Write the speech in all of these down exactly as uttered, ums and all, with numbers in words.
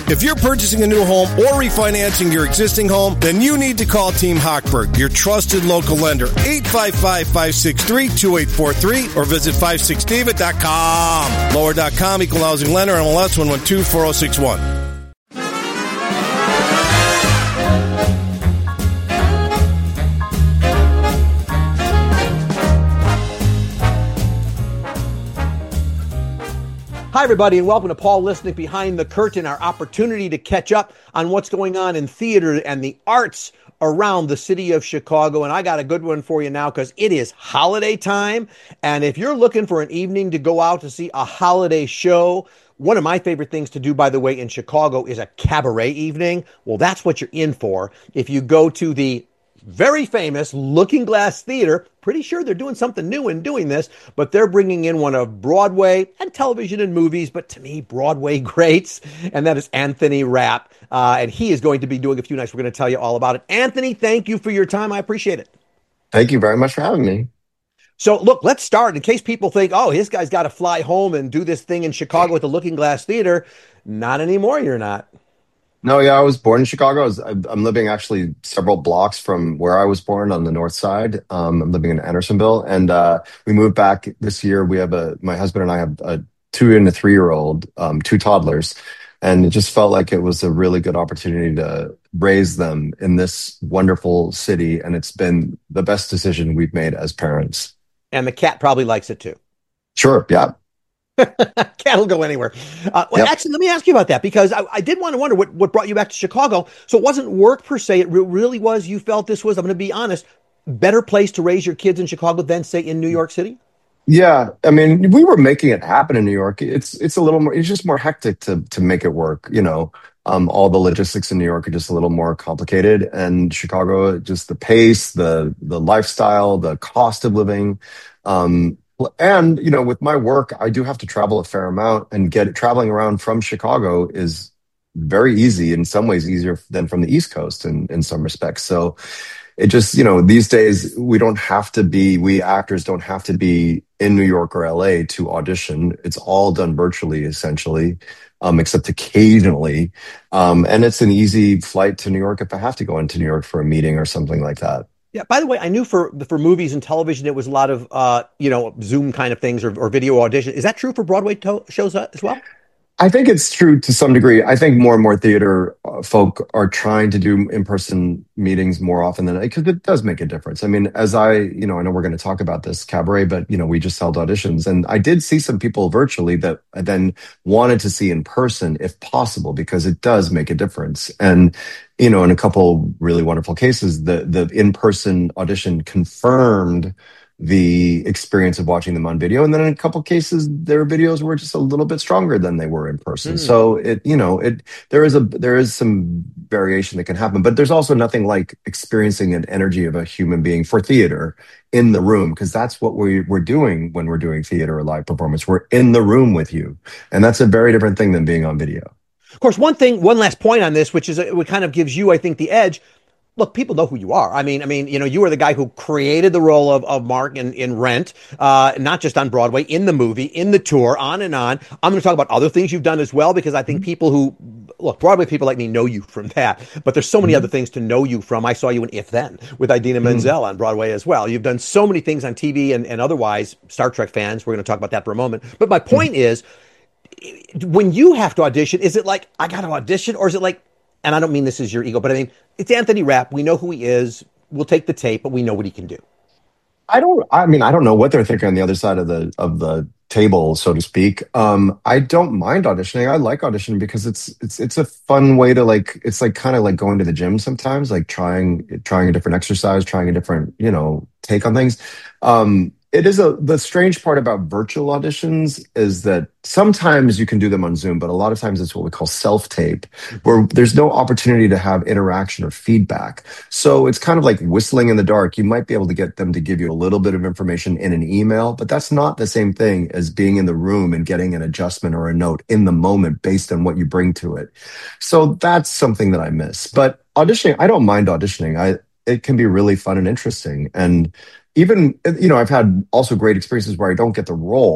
If you're purchasing a new home or refinancing your existing home, then you need to call Team Hochberg, your trusted local lender. eight five five, five six three, two eight four three or visit five six david dot com. Lower dot com, Equal Housing Lender, M L S one one two four zero six one. Hi, everybody, and welcome to Paul Lisnek Behind the Curtain, our opportunity to catch up on what's going on in theater and the arts around the city of Chicago. And I got a good one for you now because it is holiday time. And if you're looking for an evening to go out to see a holiday show, one of my favorite things to do, by the way, in Chicago is a cabaret evening. Well, that's what you're in for if you go to the very famous Looking Glass Theater. Pretty sure they're doing something new in doing this, but they're bringing in one of Broadway and television and movies, but to me, Broadway greats, and that is Anthony Rapp. Uh, and he is going to be doing a few nights. We're going to tell you all about it. Anthony, thank you for your time. I appreciate it. Thank you very much for having me. So, look, let's start. In case people think, oh, this guy's got to fly home and do this thing in Chicago at the Looking Glass Theater. Not anymore, you're not. No, yeah, I was born in Chicago. I was, I'm living actually several blocks from where I was born on the north side. Um, I'm living in Andersonville, and uh, we moved back this year. We have a, my husband and I have a two and a three-year-old, um, two toddlers, and it just felt like it was a really good opportunity to raise them in this wonderful city, and it's been the best decision we've made as parents. And the cat probably likes it too. Sure, yeah. Cat will go anywhere. Uh, well, Yep. Actually, let me ask you about that, because I, I did want to wonder what, what brought you back to Chicago. So it wasn't work per se. It re- really was, you felt this was, I'm going to be honest, better place to raise your kids in Chicago than, say, in New York City? Yeah, I mean, we were making it happen in New York. It's it's a little more. It's just more hectic to to make it work. You know, um, all the logistics in New York are just a little more complicated, and Chicago, just the pace, the the lifestyle, the cost of living, um, and you know, with my work, I do have to travel a fair amount, and get traveling around from Chicago is very easy. In some ways, easier than from the East Coast in in some respects. So. It just, you know, these days we don't have to be, we actors don't have to be in New York or L A to audition. It's all done virtually, essentially, um, except occasionally. Um, and it's an easy flight to New York if I have to go into New York for a meeting or something like that. Yeah. By the way, I knew for for movies and television, it was a lot of, uh, you know, Zoom kind of things or, or video audition. Is that true for Broadway to- shows uh, as well? I think it's true to some degree. I think more and more theater uh, folk are trying to do in-person meetings more often than, because it does make a difference. I mean, as I, you know, I know we're going to talk about this cabaret, but, you know, we just held auditions, and I did see some people virtually that I then wanted to see in person if possible, because it does make a difference. And, you know, in a couple really wonderful cases, the, the in-person audition confirmed the experience of watching them on video. And then in a couple cases, their videos were just a little bit stronger than they were in person. Mm. So it, you know, it, there is a, there is some variation that can happen, but there's also nothing like experiencing an energy of a human being for theater in the room. Cause that's what we, we're doing when we're doing theater or live performance. We're in the room with you. And that's a very different thing than being on video. Of course, one thing, one last point on this, which is, it kind of gives you, I think, the edge. Look, people know who you are. I mean, I mean, you know, you are the guy who created the role of, of Mark in, in Rent, uh, not just on Broadway, in the movie, in the tour, on and on. I'm going to talk about other things you've done as well, because I think mm-hmm. people who, look, Broadway people like me know you from that, but there's so many mm-hmm. other things to know you from. I saw you in If Then with Idina Menzel mm-hmm. on Broadway as well. You've done so many things on T V and, and otherwise. Star Trek fans, we're going to talk about that for a moment. But my point mm-hmm. is, when you have to audition, is it like, I got to audition, or is it like, and I don't mean this is your ego, but I mean, it's Anthony Rapp. We know who he is. We'll take the tape, but we know what he can do. I don't, I mean, I don't know what they're thinking on the other side of the, of the table, so to speak. Um, I don't mind auditioning. I like auditioning because it's, it's, it's a fun way to, like, it's like kind of like going to the gym sometimes, like trying, trying a different exercise, trying a different, you know, take on things. Um, It is a, the strange part about virtual auditions is that sometimes you can do them on Zoom, but a lot of times it's what we call self-tape, where there's no opportunity to have interaction or feedback. So it's kind of like whistling in the dark. You might be able to get them to give you a little bit of information in an email, but that's not the same thing as being in the room and getting an adjustment or a note in the moment based on what you bring to it. So that's something that I miss. But auditioning, I don't mind auditioning. I, it can be really fun and interesting. And even, you know, I've had also great experiences where I don't get the role,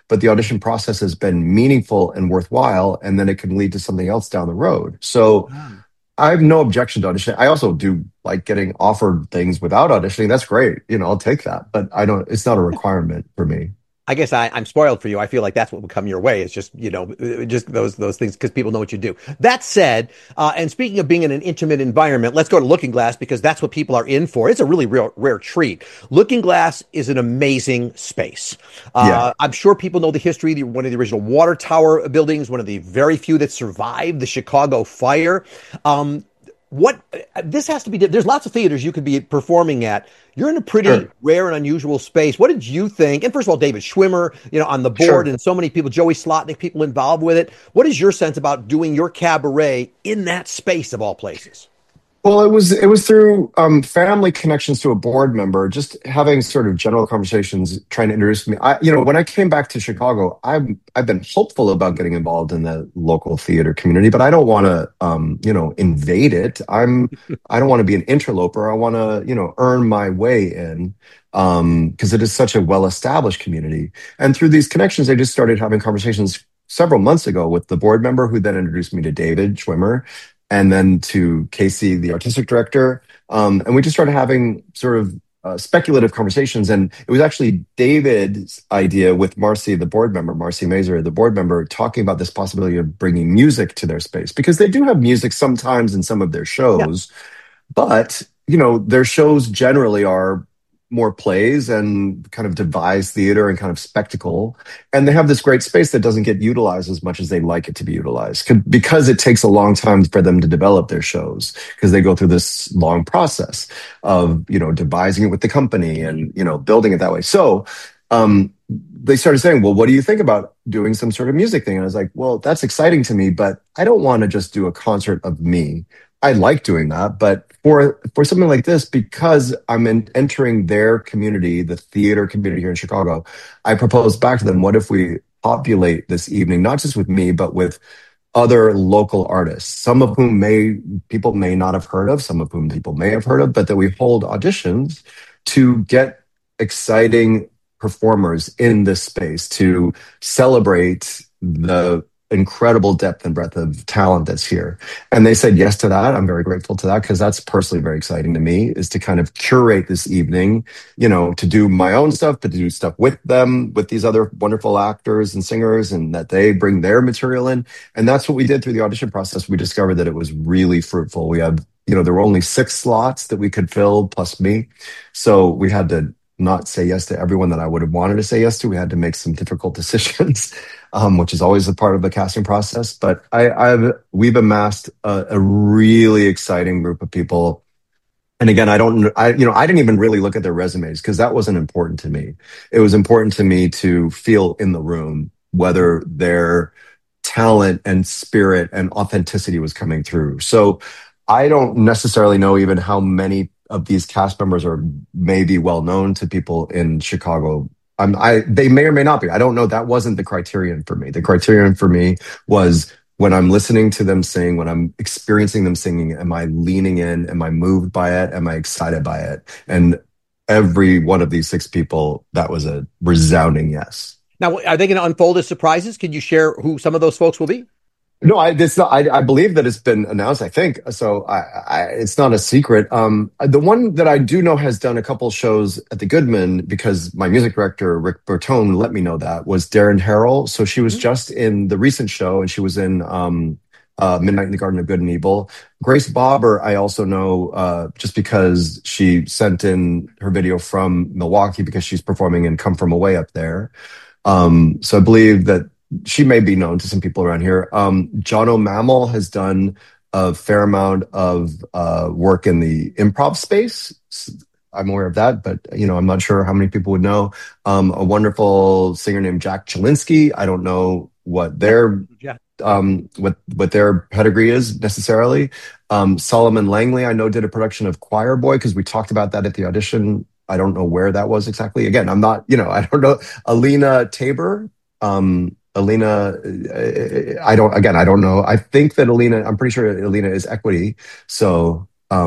but the audition process has been meaningful and worthwhile, and then it can lead to something else down the road. So I have no objection to auditioning. I also do like getting offered things without auditioning. That's great. You know, I'll take that, but I don't, it's not a requirement for me. I guess I, I'm spoiled for you. I feel like that's what will come your way. It's just, you know, just those those things because people know what you do. That said, uh, and speaking of being in an intimate environment, let's go to Looking Glass because that's what people are in for. It's a really real, rare treat. Looking Glass is an amazing space. Uh, yeah. I'm sure people know the history. One of the original water tower buildings, one of the very few that survived the Chicago fire. Um, What this has to be, there's lots of theaters you could be performing at. You're in a pretty sure. rare and unusual space. What did you think? And first of all, David Schwimmer, you know, on the board, sure. and so many people, Joey Slotnick, people involved with it. What is your sense about doing your cabaret in that space of all places? Well, it was it was through um, family connections to a board member, just having sort of general conversations, trying to introduce me. I, you know, when I came back to Chicago, I've I've been hopeful about getting involved in the local theater community, but I don't want to, um, you know, invade it. I'm I don't want to be an interloper. I want to, you know, earn my way in because um, it is such a well-established community. And through these connections, I just started having conversations several months ago with the board member, who then introduced me to David Schwimmer, and then to Casey, the artistic director. Um, and we just started having sort of uh, speculative conversations. And it was actually David's idea with Marcy, the board member, Marcy Mazer, the board member, talking about this possibility of bringing music to their space. Because they do have music sometimes in some of their shows, yeah. but, you know, their shows generally are more plays and kind of devised theater and kind of spectacle. And they have this great space that doesn't get utilized as much as they'd like it to be utilized because it takes a long time for them to develop their shows because they go through this long process of, you know, devising it with the company and, you know, building it that way. So um, they started saying, well, what do you think about doing some sort of music thing? And I was like, well, that's exciting to me, but I don't want to just do a concert of me. I like doing that, but for for something like this, because I'm in, entering their community, the theater community here in Chicago, I proposed back to them, what if we populate this evening, not just with me, but with other local artists, some of whom may people may not have heard of, some of whom people may have heard of, but that we hold auditions to get exciting performers in this space to celebrate the incredible depth and breadth of talent that's here. And they said yes to that. I'm very grateful to that because that's personally very exciting to me, is to kind of curate this evening, you know, to do my own stuff, but to do stuff with them, with these other wonderful actors and singers, and that they bring their material in. And that's what we did through the audition process. We discovered that it was really fruitful. We had, you know, there were only six slots that we could fill plus me. So we had to not say yes to everyone that I would have wanted to say yes to. We had to make some difficult decisions, um, which is always a part of the casting process. But I, I've we've amassed a, a really exciting group of people. And again, I don't, I you know, I didn't even really look at their resumes because that wasn't important to me. It was important to me to feel in the room whether their talent and spirit and authenticity was coming through. So I don't necessarily know even how many of these cast members are maybe well known to people in Chicago. I'm, I they may or may not be. I don't know. That wasn't the criterion for me. The criterion for me was when I'm listening to them sing, when I'm experiencing them singing, am I leaning in? Am I moved by it? Am I excited by it? And every one of these six people, that was a resounding yes. Now, are they going to unfold as surprises? Can you share who some of those folks will be? No, I, it's not, I, I believe that it's been announced, I think. So I, I, it's not a secret. Um, the one that I do know has done a couple shows at the Goodman, because my music director, Rick Bertone, let me know that, was Darren Harrell. So she was mm-hmm. just in the recent show, and she was in um, uh, Midnight in the Garden of Good and Evil. Grace Bobber, I also know uh, just because she sent in her video from Milwaukee because she's performing in Come From Away up there. Um, so I believe that she may be known to some people around here. Um, John O'Mamel has done a fair amount of uh, work in the improv space. I'm aware of that, but you know, I'm not sure how many people would know. Um, a wonderful singer named Jack Chalinsky. I don't know what their yeah. um, what what their pedigree is necessarily. Um, Solomon Langley, I know, did a production of Choir Boy because we talked about that at the audition. I don't know where that was exactly. Again, I'm not, you know, I don't know. Alina Tabor. Um, Alina, I don't, again, I don't know. I think that Alina, I'm pretty sure Alina is Equity. So, um,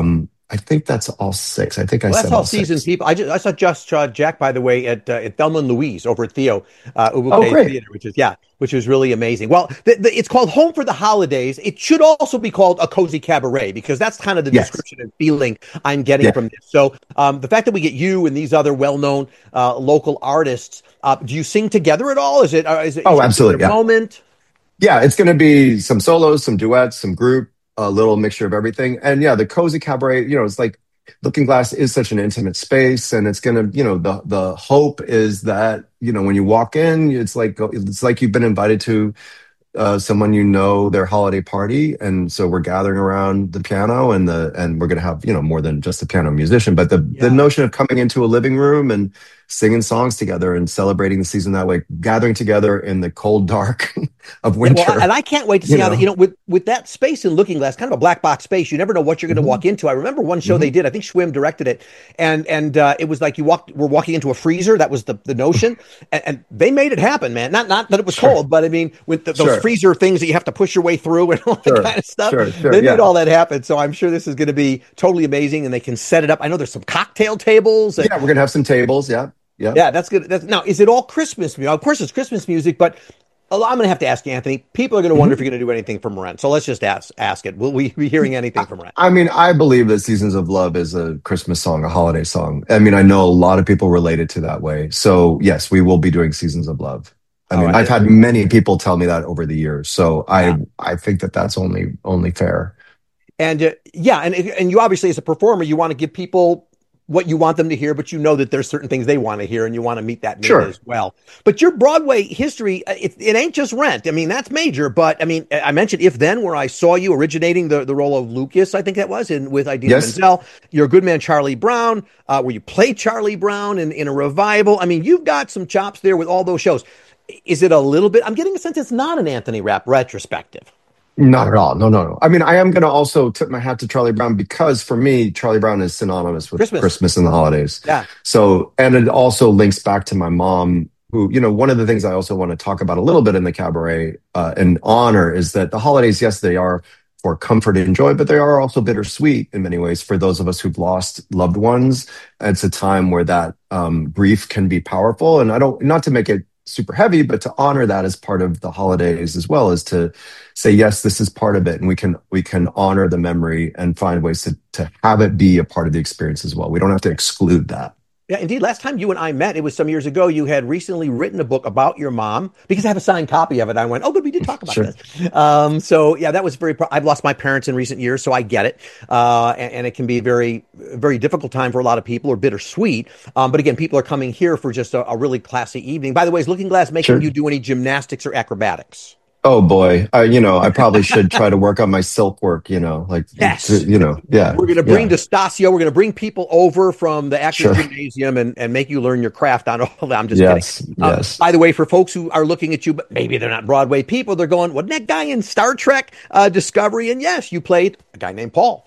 I think that's all six. I think I Well, that's said how all seasoned six. people. I just I saw just uh, Jack, by the way, at uh, at Thelma and Louise over at Theo uh, Oh, Ubuke great. Theater, which is yeah, which is really amazing. Well, the, the, it's called Home for the Holidays. It should also be called a cozy cabaret because that's kind of the Yes. description and feeling I'm getting Yeah. from this. So um, the fact that we get you and these other well-known uh, local artists, uh, do you sing together at all? Is it uh, is it, Oh, is it a absolutely. Yeah. moment? Yeah. It's going to be some solos, some duets, some group, a little mixture of everything. And yeah, the cozy cabaret, you know, it's like Looking Glass is such an intimate space, and it's going to, you know, the the hope is that, you know, when you walk in, it's like it's like you've been invited to uh, someone, you know, their holiday party, and so we're gathering around the piano, and the and we're going to have, you know, more than just a piano musician, but the the Yeah. notion of coming into a living room and singing songs together and celebrating the season that way, gathering together in the cold dark of Yeah, well, winter, and I can't wait to you see how that, you know. know, with with that space in Looking Glass, kind of a black box space, you never know what you're going to Hmm. walk into. I remember one show they Hmm. did, I think Schwim directed it, and and uh, it was like you walked, we're walking into a freezer. That was the the notion, and, and they made it happen, man. Not not that it was Sure, cold, but I mean, with the, those sure, freezer things that you have to push your way through and all that sure, kind of stuff, sure, sure. they made Yeah, all that happen. So I'm sure this is going to be totally amazing, and they can set it up. I know there's some cocktail tables, and yeah. We're gonna have some tables. Yeah, yeah. yeah, that's good. That's, now, is it all Christmas music? Of course, it's Christmas music, but a lot- I'm going to have to ask you, Anthony. People are going to wonder if Mhm. you're going to do anything from Rent. So let's just ask ask it. Will we be hearing anything from Rent? I mean, I believe that Seasons of Love is a Christmas song, a holiday song. I mean, I know a lot of people relate it to that way. So, yes, we will be doing Seasons of Love. I All mean, right. I've had many people tell me that over the years. So, Yeah. I I think that that's only only fair. And uh, yeah, and and you obviously as a performer, you want to give people what you want them to hear, but you know that there's certain things they want to hear, and you want to meet that need Sure. as well. But your Broadway history, uh, it, it ain't just Rent. I mean, that's major. But I mean, I mentioned If Then, where I saw you originating the, the role of Lucas, I think that was, in with Idina Yes. Menzel. Your Good Man Charlie Brown, uh, where you play Charlie Brown in, in a revival. I mean, you've got some chops there with all those shows. Is it a little bit? I'm getting a sense it's not an Anthony Rapp retrospective. Not at all. No, no, no. I mean, I am going to also tip my hat to Charlie Brown because for me, Charlie Brown is synonymous with Christmas. Christmas and the holidays. Yeah. So, and it also links back to my mom, who, you know, one of the things I also want to talk about a little bit in the cabaret uh, and honor is that the holidays, yes, they are for comfort and joy, but they are also bittersweet in many ways for those of us who've lost loved ones. It's a time where that um, grief can be powerful. And I don't, not to make it super heavy, but to honor that as part of the holidays as well as to say, yes, this is part of it. And we can, we can honor the memory and find ways to, to have it be a part of the experience as well. We don't have to exclude that. Yeah, indeed. Last time you and I met, it was some years ago. You had recently written a book about your mom because I have a signed copy of it. I went, oh, good, we did talk about Sure. this. Um, so yeah, that was very. Pro- I've lost my parents in recent years, so I get it, uh, and, and it can be a very, very difficult time for a lot of people, or bittersweet. Um, but again, people are coming here for just a, a really classy evening. By the way, is Looking Glass making Sure. you do any gymnastics or acrobatics? Oh boy. Uh, you know, I probably should try to work on my silk work, you know, like, Yes. to, you know, yeah. We're going to bring Yeah. Destasio. We're going to bring people over from the Actors Sure. Gymnasium and, and make you learn your craft on all of that. I'm just Yes. kidding. Uh, Yes. by the way, for folks who are looking at you, but maybe they're not Broadway people, they're going, wasn't that guy in Star Trek uh, Discovery? And yes, you played a guy named Paul.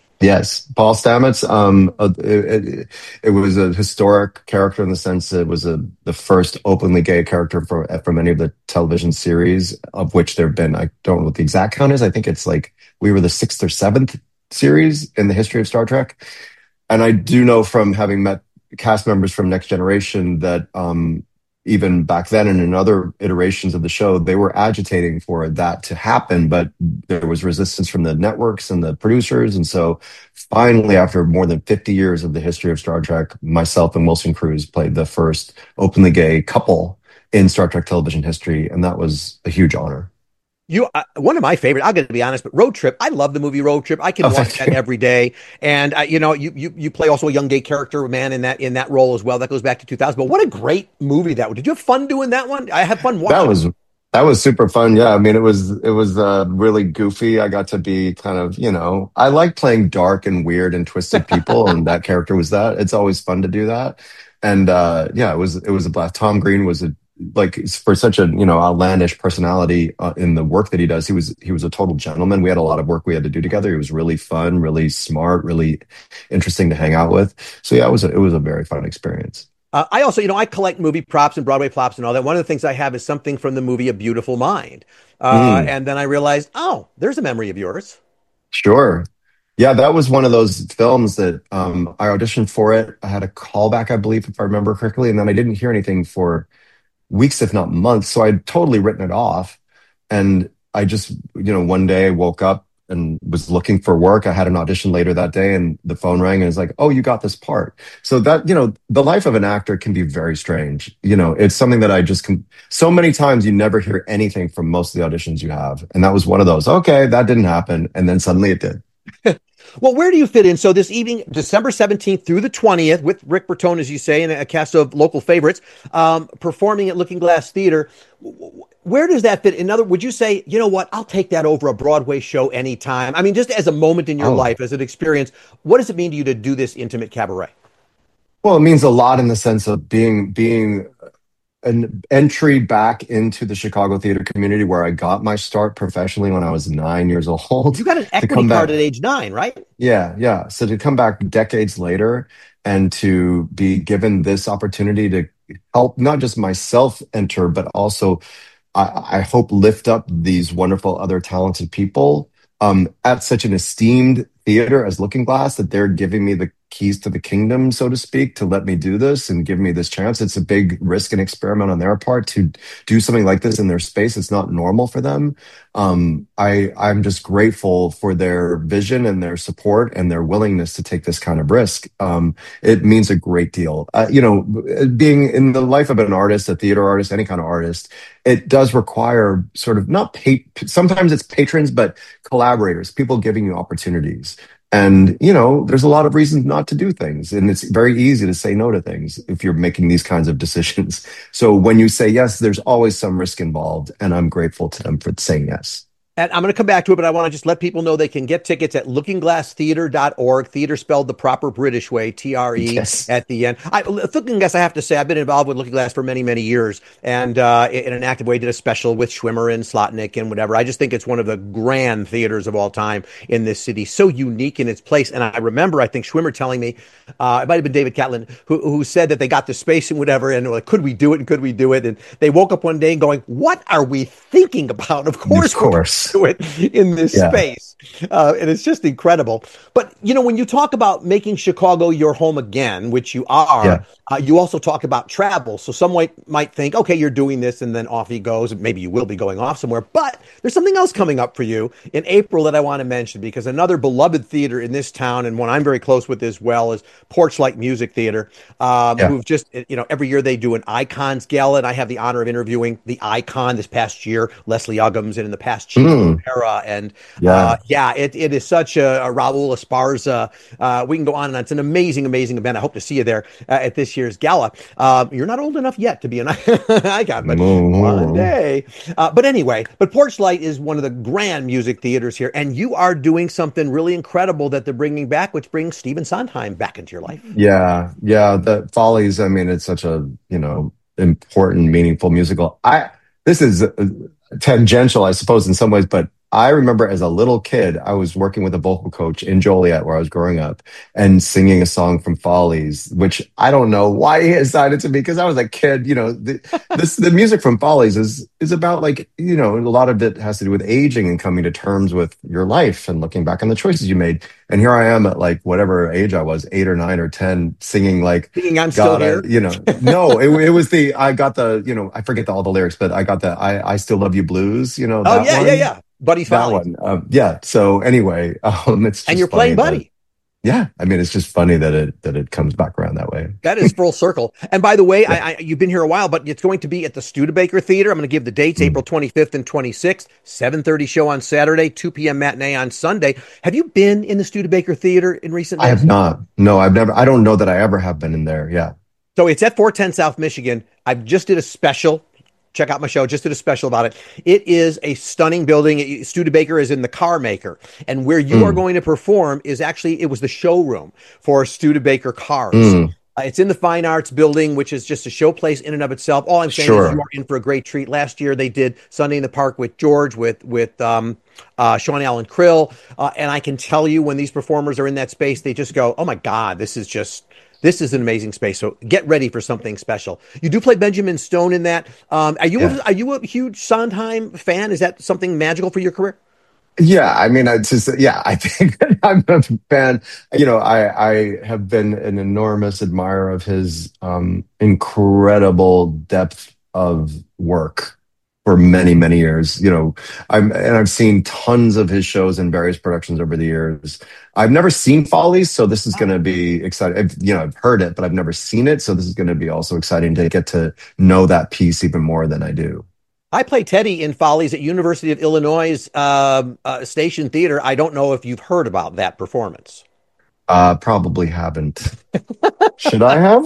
Yes, Paul Stamets. Um, uh, it, it, it was a historic character in the sense that it was a the first openly gay character for from any of the television series, of which there have been. I don't know what the exact count is. I think it's like we were the sixth or seventh series in the history of Star Trek. And I do know from having met cast members from Next Generation that um, even back then and in other iterations of the show, they were agitating for that to happen, but there was resistance from the networks and the producers. And so finally, after more than fifty years of the history of Star Trek, myself and Wilson Cruz played the first openly gay couple in Star Trek television history. And that was a huge honor. You, uh, one of my favorite. I'm going to be honest, but Road Trip. I love the movie Road Trip. I can Oh, watch thank that you. every day. And uh, you know, you, you you play also a young gay character, man, in that in that role as well. That goes back to two thousand. But what a great movie that was. Did you have fun doing that one? I had fun watching. That was that was super fun. Yeah, I mean, it was it was uh, really goofy. I got to be kind of, you know, I like playing dark and weird and twisted people, and that character was that. It's always fun to do that. And uh, yeah, it was it was a blast. Tom Green was a like for such a, you know, outlandish personality uh, in the work that he does. He was he was a total gentleman. We had a lot of work we had to do together. He was really fun, really smart, really interesting to hang out with. So yeah, it was a, it was a very fun experience. Uh, I also, you know, I collect movie props and Broadway props and all that. One of the things I have is something from the movie A Beautiful Mind. Uh, Mm, and then I realized, oh, there's a memory of yours. sure. Yeah, that was one of those films that um, I auditioned for it. I had a callback, I believe, if I remember correctly, and then I didn't hear anything for weeks, if not months. So I'd totally written it off. And I just, you know, one day I woke up and was looking for work. I had an audition later that day and the phone rang and it's like, oh, you got this part. So that, you know, the life of an actor can be very strange. You know, it's something that I just can, so many times you never hear anything from most of the auditions you have. And that was one of those, okay, that didn't happen. And then suddenly it did. Well, where do you fit in? So this evening, December seventeenth through the twentieth, with Rick Bertone, as you say, and a cast of local favorites, um, performing at Looking Glass Theater. Where does that fit? In other, would you say, you know what, I'll take that over a Broadway show anytime? I mean, just as a moment in your Oh. life, as an experience, what does it mean to you to do this intimate cabaret? Well, it means a lot in the sense of being being an entry back into the Chicago theater community where I got my start professionally when I was nine years old. You got an To equity come card back, at age nine, right? yeah, yeah. So to come back decades later and to be given this opportunity to help not just myself enter, but also I, I hope lift up these wonderful other talented people um, at such an esteemed theater as Looking Glass that they're giving me the keys to the kingdom, so to speak, to let me do this and give me this chance. It's a big risk and experiment on their part to do something like this in their space. It's not normal for them. Um, I, I'm just grateful for their vision and their support and their willingness to take this kind of risk. Um, it means a great deal. Uh, you know, being in the life of an artist, a theater artist, any kind of artist, it does require sort of not pay, sometimes it's patrons, but collaborators, people giving you opportunities. And, you know, there's a lot of reasons not to do things. And it's very easy to say no to things if you're making these kinds of decisions. So when you say yes, there's always some risk involved. And I'm grateful to them for saying yes. And I'm going to come back to it, but I want to just let people know they can get tickets at looking glass theater dot org. Theater spelled the proper British way, T R E Yes. at the end. I, Looking Glass, I have to say, I've been involved with Looking Glass for many, many years, and uh, in an active way, did a special with Schwimmer and Slotnick and whatever. I just think it's one of the grand theaters of all time in this city, so unique in its place. And I remember, I think Schwimmer telling me, uh, it might have been David Catlin, who, who said that they got the space and whatever, and like, could we do it and could we do it? And they woke up one day and going, what are we thinking about? Of course, Of course. we're going to do it in this Yeah. space. Uh, and it's just incredible. But, you know, when you talk about making Chicago your home again, which you are, Yeah. uh, you also talk about travel. So some might, might think, okay, you're doing this and then off he goes. Maybe you will be going off somewhere. But there's something else coming up for you in April that I want to mention, because another beloved theater in this town, and one I'm very close with as well, is Porchlight Music Theater, um, Yeah. who've just, you know, every year they do an Icons Gala, and I have the honor of interviewing the icon this past year, Leslie Uggams, and in the past, Chief Mm. O'Hara. And Yeah. uh, yeah, it, it is such a, a Raul Esparza. Uh, we can go on and on. It's an amazing, amazing event. I hope to see you there uh, at this year's gala. Uh, you're not old enough yet to be an icon, but Mm. one day. Uh, but anyway, but Porchlight is one of the grand music theaters here, and you are doing something really incredible that they're bringing back, which brings Stephen Sondheim back into your life. Yeah. Yeah. The Follies, I mean, it's such a, you know, important, meaningful musical. I, this is uh, tangential, I suppose, in some ways, but I remember as a little kid, I was working with a vocal coach in Joliet where I was growing up and singing a song from Follies, which I don't know why he assigned it to me because I was a kid. You know, the, this, the music from Follies is, is about like, you know, a lot of it has to do with aging and coming to terms with your life and looking back on the choices you made. And here I am at like whatever age I was, eight or nine or ten, singing like, Singing I'm Still God, I- Here. you know, no, it, it was the, I got the, you know, I forget the, all the lyrics, but I got the, I, I Still Love You blues, you know, Oh, that yeah, one. yeah, yeah. Buddy's That Folly. one. Um, yeah. So anyway, um, it's just And you're funny playing that- Buddy. yeah. I mean, it's just funny that it, that it comes back around that way. That is full circle. And by the way, I, I, you've been here a while, but it's going to be at the Studebaker Theater. I'm going to give the dates: Mm. April twenty-fifth and twenty-sixth, seven thirty show on Saturday, two p.m. matinee on Sunday. Have you been in the Studebaker Theater in recent I days? have not. No, I've never, I don't know that I ever have been in there. Yeah. So it's at four ten South Michigan. I just did a special. Check out my show. Just did a special about it. It is a stunning building. Studebaker is in the car maker. And where you Mm. are going to perform is actually, it was the showroom for Studebaker cars. Mm. Uh, it's in the Fine Arts Building, which is just a show place in and of itself. All I'm saying Sure. is you are in for a great treat. Last year they did Sunday in the Park with George, with with um, uh, Sean Allen Krill. Uh, and I can tell you when these performers are in that space, they just go, oh my God, this is just... This is an amazing space, so get ready for something special. You do play Benjamin Stone in that. Um, are you Yeah. a, are you a huge Sondheim fan? Is that something magical for your career? Yeah, I mean, I just yeah, I think I'm a fan. You know, I I have been an enormous admirer of his um, incredible depth of work for many many years. You know, I'm and I've seen tons of his shows in various productions over the years. I've never seen Follies, so this is going to be exciting. I've, you know, I've heard it, but I've never seen it, so this is going to be also exciting to get to know that piece even more than I do. I play Teddy in Follies at University of Illinois um, uh, Station Theater. I don't know if you've heard about that performance. Uh, probably haven't. Should I have?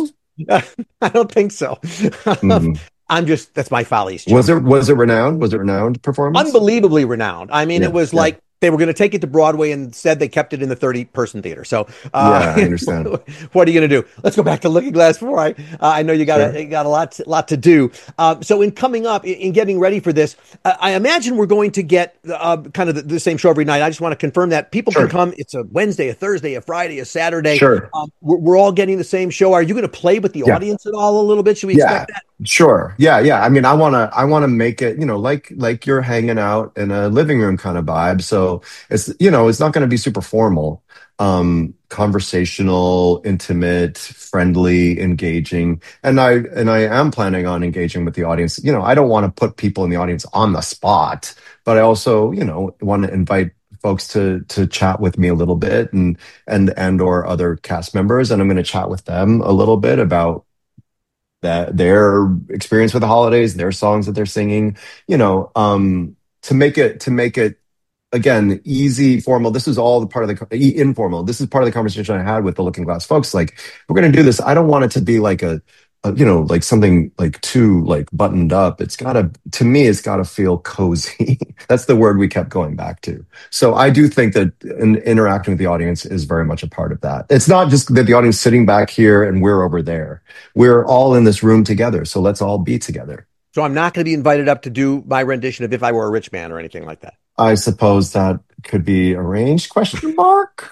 I don't think so. Mm. I'm just, that's my Follies. Was it was it renowned? Was it renowned performance? Unbelievably renowned. I mean, Yeah, it was yeah. like they were going to take it to Broadway and instead they kept it in the thirty person theater. So, Yeah, uh, I understand. what are you going to do? Let's go back to Looking Glass before I, uh, I know you got Sure. a, you got a lot, lot to do. Uh, so in coming up, in, in getting ready for this, uh, I imagine we're going to get uh, kind of the, the same show every night. I just want to confirm that people Sure. can come. It's a Wednesday, a Thursday, a Friday, a Saturday. Sure. Um, we're, we're all getting the same show. Are you going to play with the Yeah. audience at all a little bit? Should we Yeah. expect that? Sure. Yeah, yeah. I mean, I want to I want to make it, you know, like like you're hanging out in a living room kind of vibe. So it's, you know, it's not going to be super formal. Um conversational, intimate, friendly, engaging. And I and I am planning on engaging with the audience. You know, I don't want to put people in the audience on the spot, but I also, you know, want to invite folks to to chat with me a little bit and and and or other cast members, and I'm going to chat with them a little bit about that their experience with the holidays, their songs that they're singing, you know, um, to make it to make it again easy, formal. This is all the part of the e- informal. This is part of the conversation I had with the Looking Glass folks. Like, we're going to do this. I don't want it to be like a, a, you know, like something like too like buttoned up. It's got to, to me, it's got to feel cozy. That's the word we kept going back to. So I do think that in, interacting with the audience is very much a part of that. It's not just that the audience sitting back here and we're over there. We're all in this room together. So let's all be together. So I'm not going to be invited up to do my rendition of If I Were a Rich Man or anything like that. I suppose that could be arranged? Question mark.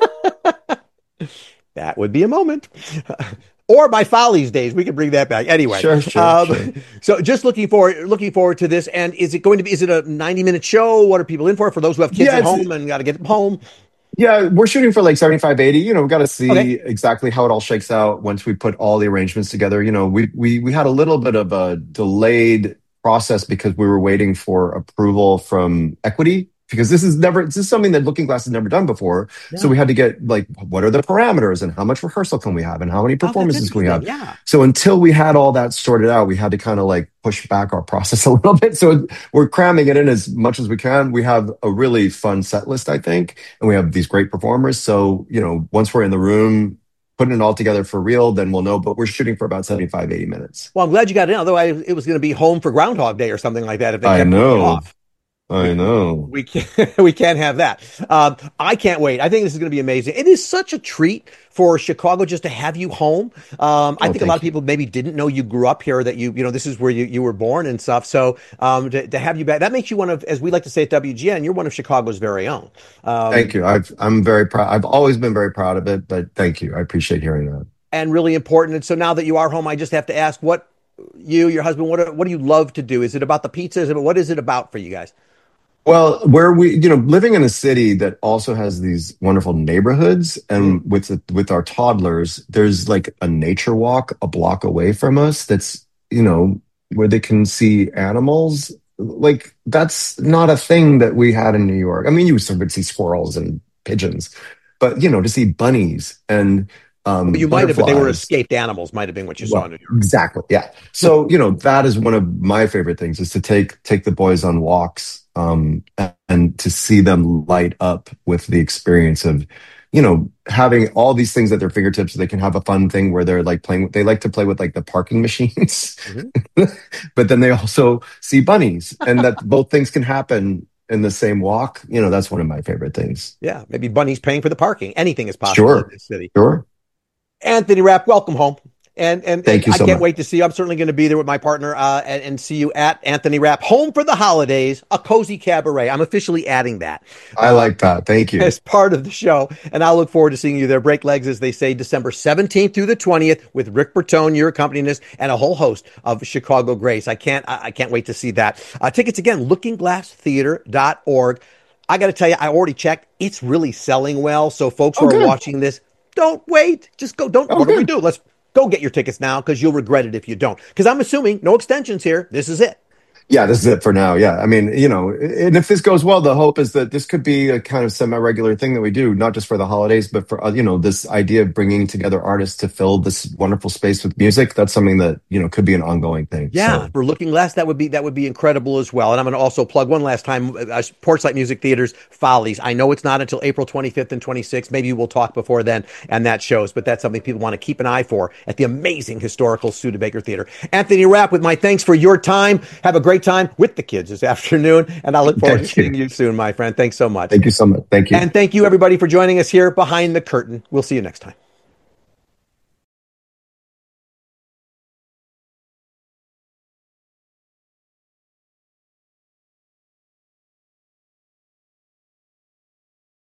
That would be a moment. Or my Follies days, we can bring that back. Anyway, Sure, sure, um, sure. So just looking forward, looking forward to this. And is it going to be? Is it a ninety minute show? What are people in for? For those who have kids Yeah, at it's- home and got to get them home. Yeah, we're shooting for like seventy-five, eighty. You know, we've got to see Okay. exactly how it all shakes out once we put all the arrangements together. You know, we we we had a little bit of a delayed process because we were waiting for approval from Equity, because this is never this is something that Looking Glass has never done before. So Yeah. we had to get like, what are the parameters and how much rehearsal can we have and how many Oh, that's performances can we have? interesting. Yeah. So until we had all that sorted out, we had to kind of like push back our process a little bit. So we're cramming it in as much as we can. We have a really fun set list, I think, and we have these great performers. So, you know, once we're in the room, putting it all together for real, then we'll know. But we're shooting for about seventy-five, eighty minutes. Well, I'm glad you got it in. Otherwise, it was going to be home for Groundhog Day or something like that if they I kept it know. off. I know. We can't, we can't have that. Um, I can't wait. I think this is going to be amazing. It is such a treat for Chicago just to have you home. Um, I Oh, think a thank lot of you. people maybe didn't know you grew up here, that you, you know, this is where you, you were born and stuff. So um, to, to have you back, that makes you one of, as we like to say at W G N, you're one of Chicago's very own. Um, Thank you. I've, I'm very proud. I've always been very proud of it, but thank you. I appreciate hearing that. And really important. And so now that you are home, I just have to ask, what you, your husband, what, are, what do you love to do? Is it about the pizza? Is it, what is it about for you guys? Well, where we, you know, living in a city that also has these wonderful neighborhoods, and with the, with our toddlers, there's like a nature walk a block away from us. That's, you know, where they can see animals. Like, that's not a thing that we had in New York. I mean, you would see squirrels and pigeons, but you know, to see bunnies and um, But you might have, but they were butterflies. escaped animals, might have been what you saw Well, in New York. exactly. Yeah. So, you know, that is one of my favorite things, is to take take the boys on walks, um, and, and to see them light up with the experience of, you know, having all these things at their fingertips. So they can have a fun thing where they're like playing. They like to play with like the parking machines, Mm-hmm. but then they also see bunnies, and that both things can happen in the same walk. You know, that's one of my favorite things. Yeah, maybe bunnies paying for the parking. Anything is possible Sure. in this city. Sure. Anthony Rapp, welcome home. And and, Thank and you I so can't much. wait to see you. I'm certainly going to be there with my partner uh, and, and see you at Anthony Rapp Home for the Holidays, a cozy cabaret. I'm officially adding that I like that. Thank you. as part of the show. And I'll look forward to seeing you there. Break legs, as they say, December seventeenth through the twentieth with Rick Bertone, your accompanist, and a whole host of Chicago Grace. I can't I I can't wait to see that. Uh, tickets again, looking glass theater dot org. I got to tell you, I already checked. It's really selling well. So folks who Oh, are good. watching this, don't wait. Just go. Don't. Oh, What do we good. do? Let's go get your tickets now because you'll regret it if you don't. Because I'm assuming no extensions here. This is it. Yeah, this is it for now. Yeah. I mean, you know, and if this goes well, the hope is that this could be a kind of semi-regular thing that we do, not just for the holidays, but for, uh, you know, this idea of bringing together artists to fill this wonderful space with music. That's something that, you know, could be an ongoing thing. Yeah, So, for Looking Less, that would be that would be incredible as well. And I'm going to also plug one last time uh, Porchlight Music Theater's Follies. I know it's not until April twenty-fifth and twenty-sixth. Maybe we'll talk before then, and that shows. But that's something people want to keep an eye for at the amazing historical Studebaker Theater. Anthony Rapp, with my thanks for your time. Have a great time with the kids this afternoon, and I look forward Thank to you. seeing you soon, my friend. Thanks so much. Thank you so much. Thank you. And thank you, everybody, for joining us here behind the curtain. We'll see you next time.